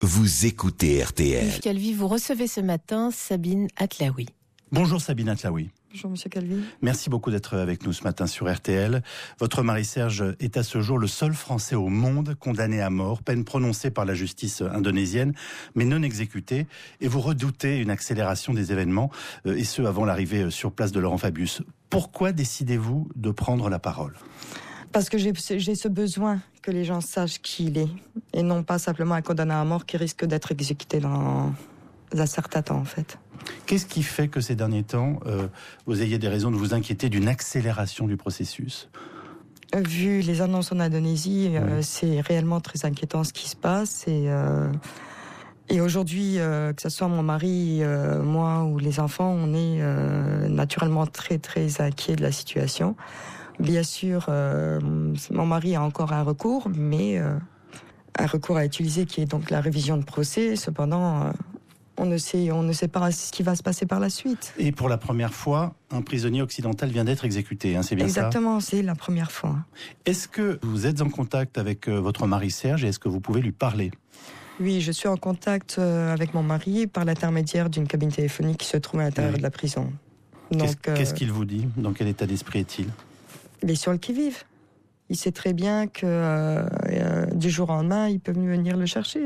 Vous écoutez RTL. Yves Calvi, vous recevez ce matin Sabine Atlaoui. Bonjour Sabine Atlaoui. Bonjour Monsieur Calvi. Merci beaucoup d'être avec nous ce matin sur RTL. Votre mari Serge est à ce jour le seul Français au monde condamné à mort, peine prononcée par la justice indonésienne, mais non exécutée. Et vous redoutez une accélération des événements, et ce avant l'arrivée sur place de Laurent Fabius. Pourquoi décidez-vous de prendre la parole ? Parce que j'ai ce besoin que les gens sachent qui il est, et non pas simplement un condamné à mort qui risque d'être exécuté dans un certain temps en fait. Qu'est-ce qui fait que ces derniers temps, vous ayez des raisons de vous inquiéter d'une accélération du processus ? Vu les annonces en Indonésie, c'est réellement très inquiétant ce qui se passe. Et aujourd'hui, que ce soit mon mari, moi ou les enfants, on est naturellement très très inquiets de la situation. Bien sûr, mon mari a encore un recours, mais un recours à utiliser qui est donc la révision de procès. Cependant, on ne sait pas ce qui va se passer par la suite. Et pour la première fois, un prisonnier occidental vient d'être exécuté, c'est bien ça ? Exactement, c'est la première fois. Est-ce que vous êtes en contact avec votre mari Serge et est-ce que vous pouvez lui parler ? Oui, je suis en contact avec mon mari par l'intermédiaire d'une cabine téléphonique qui se trouve à l'intérieur de la prison. Donc, qu'est-ce qu'il vous dit ? Dans quel état d'esprit est-il ? Il est sur le qui-vive. Il sait très bien que du jour au lendemain, ils peuvent venir le chercher.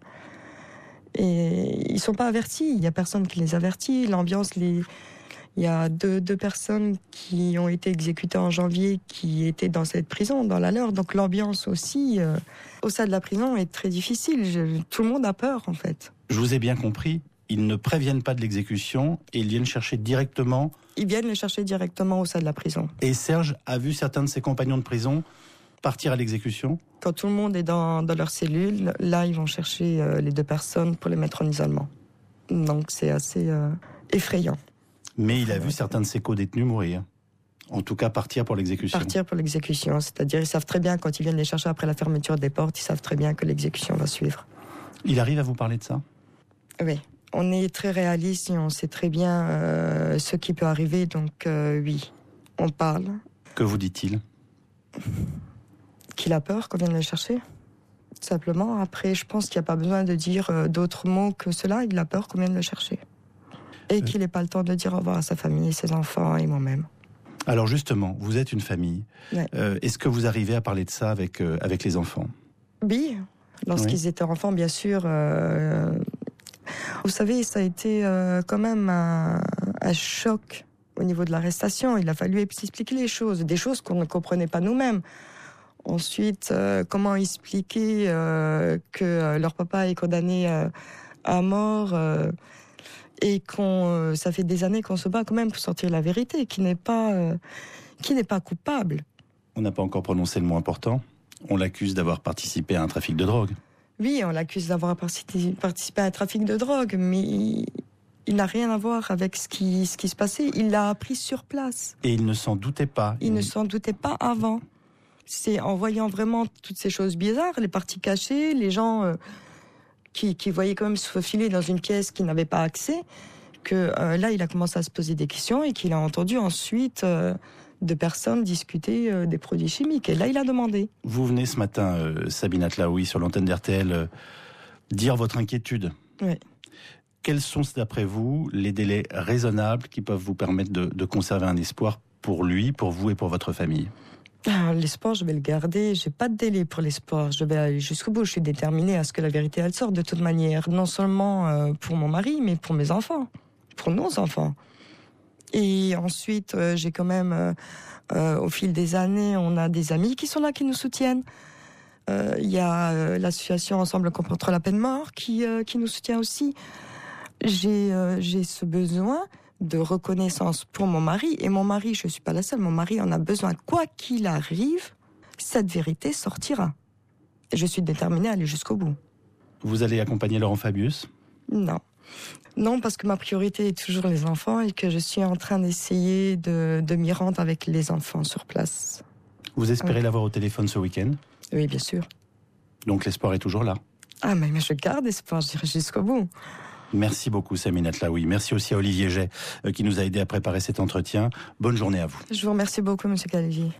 Et ils ne sont pas avertis. Il n'y a personne qui les avertit. Il y a deux personnes qui ont été exécutées en janvier qui étaient dans cette prison, dans la leur. Donc l'ambiance aussi, au sein de la prison, est très difficile. Tout le monde a peur, en fait. Je vous ai bien compris. Ils ne préviennent pas de l'exécution et ils viennent chercher directement... Ils viennent les chercher directement au sein de la prison. Et Serge a vu certains de ses compagnons de prison partir à l'exécution ? Quand tout le monde est dans leur cellule, là, ils vont chercher les deux personnes pour les mettre en isolement. Donc, c'est assez effrayant. Mais il a vu certains de ses co-détenus mourir. En tout cas, partir pour l'exécution. Partir pour l'exécution. C'est-à-dire, ils savent très bien, quand ils viennent les chercher après la fermeture des portes, ils savent très bien que l'exécution va suivre. Il arrive à vous parler de ça ? Oui. On est très réaliste et on sait très bien ce qui peut arriver. Donc, oui, on parle. Que vous dit-il ? Qu'il a peur qu'on vienne le chercher, simplement. Après, je pense qu'il n'y a pas besoin de dire d'autres mots que cela. Il a peur qu'on vienne le chercher. Et qu'il n'ait pas le temps de dire au revoir à sa famille, ses enfants et moi-même. Alors justement, vous êtes une famille. Ouais. Est-ce que vous arrivez à parler de ça avec les enfants ? Oui, lorsqu'ils étaient enfants, bien sûr. Vous savez, ça a été quand même un choc au niveau de l'arrestation. Il a fallu expliquer les choses, des choses qu'on ne comprenait pas nous-mêmes. Ensuite, comment expliquer que leur papa est condamné à mort et ça fait des années qu'on se bat quand même pour sortir la vérité, qui n'est pas coupable. On n'a pas encore prononcé le mot important. On l'accuse d'avoir participé à un trafic de drogue. Oui, on l'accuse d'avoir participé à un trafic de drogue, mais il n'a rien à voir avec ce qui se passait. Il l'a appris sur place. Et il ne s'en doutait pas. Il ne s'en doutait pas avant. C'est en voyant vraiment toutes ces choses bizarres, les parties cachées, les gens qui voyaient quand même se faufiler dans une pièce qui n'avait pas accès, que là, il a commencé à se poser des questions et qu'il a entendu ensuite... de personnes discuter des produits chimiques. Et là, il a demandé. Vous venez ce matin, Sabine Atlaoui, sur l'antenne d'RTL, dire votre inquiétude. Oui. Quels sont, d'après vous, les délais raisonnables qui peuvent vous permettre de conserver un espoir pour lui, pour vous et pour votre famille ? L'espoir, je vais le garder. J'ai pas de délai pour l'espoir. Je vais aller jusqu'au bout. Je suis déterminée à ce que la vérité, elle sorte de toute manière. Non seulement pour mon mari, mais pour mes enfants. Pour nos enfants. Et ensuite, j'ai quand même, au fil des années, on a des amis qui sont là, qui nous soutiennent. Il y a l'association Ensemble contre la peine de mort qui nous soutient aussi. J'ai ce besoin de reconnaissance pour mon mari. Et mon mari, je ne suis pas la seule, mon mari en a besoin. Quoi qu'il arrive, cette vérité sortira. Et je suis déterminée à aller jusqu'au bout. Vous allez accompagner Laurent Fabius ? Non. Non, parce que ma priorité est toujours les enfants et que je suis en train d'essayer de m'y rendre avec les enfants sur place. Vous espérez l'avoir au téléphone ce week-end ? Oui, bien sûr. Donc l'espoir est toujours là ? Ah, mais je garde espoir, j'irai jusqu'au bout. Merci beaucoup, Sabine Atlaoui. Merci aussi à Olivier Jay qui nous a aidé à préparer cet entretien. Bonne journée à vous. Je vous remercie beaucoup, Monsieur Calvi.